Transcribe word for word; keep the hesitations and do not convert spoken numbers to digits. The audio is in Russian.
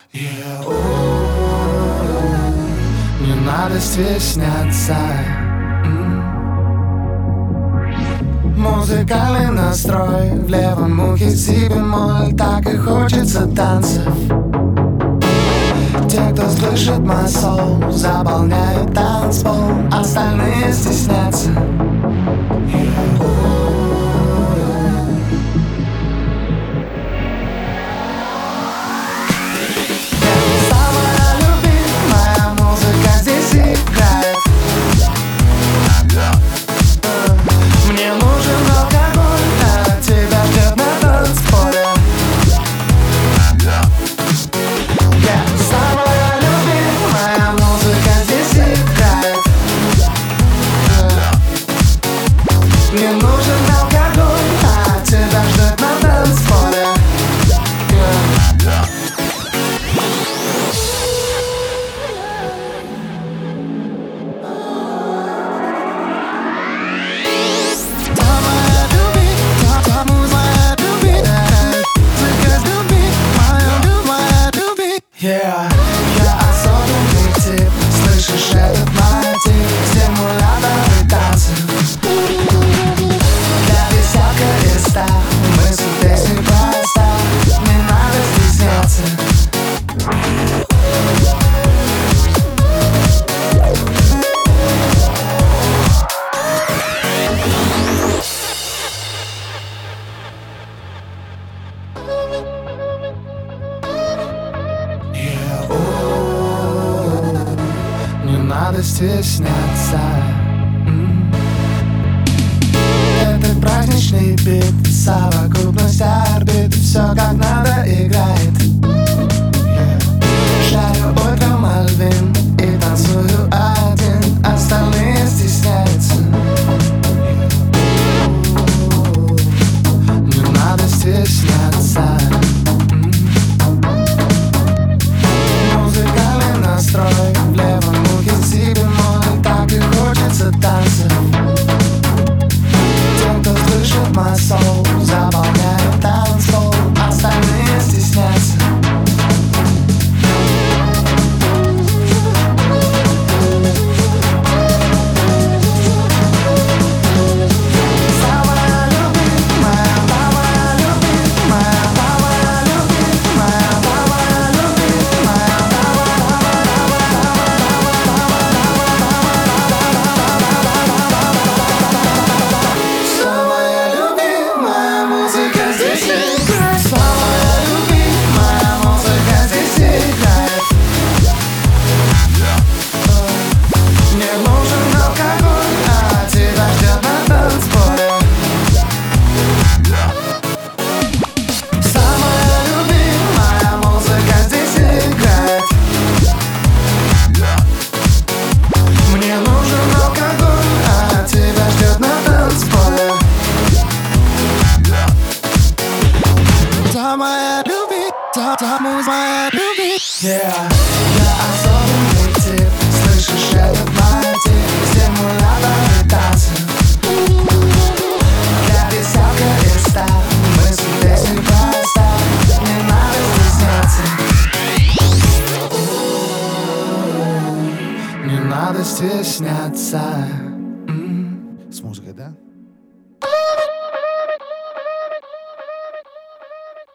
Yeah, oh, не надо стесняться. М. Музыкальный настрой в левом ухе си бемоль, так и хочется танцев. Те, кто слышит мой соул, заполняют танцпол, остальные стеснятся. Yeah, oh. Мне нужен алкоголь, а тебя ждет на танцполе. Yeah, я особенный тип, слышишь этот мотив, стимуляторы танцы. Мысль песни проста, не надо стесняться. Yeah, oh, не надо стесняться. Праздничный бит, совокупность орбит, все как надо играет. Yeah. Шарю утром альбин и танцую один, остальные стесняются. Yeah. Не надо стесняться. Музыкальный настрой в левом ухе си бемоль, так и хочется танцев. Мой соул заполняет танцпол, остальные стесняются. Самая любимая, самая любимая, самая любимая, самая любимая, yeah. Я особенный тип, слышишь этот мотив, стимуляторы танцы. Я веселка и стар, мысль песни проста, не надо стесняться. Не надо стесняться.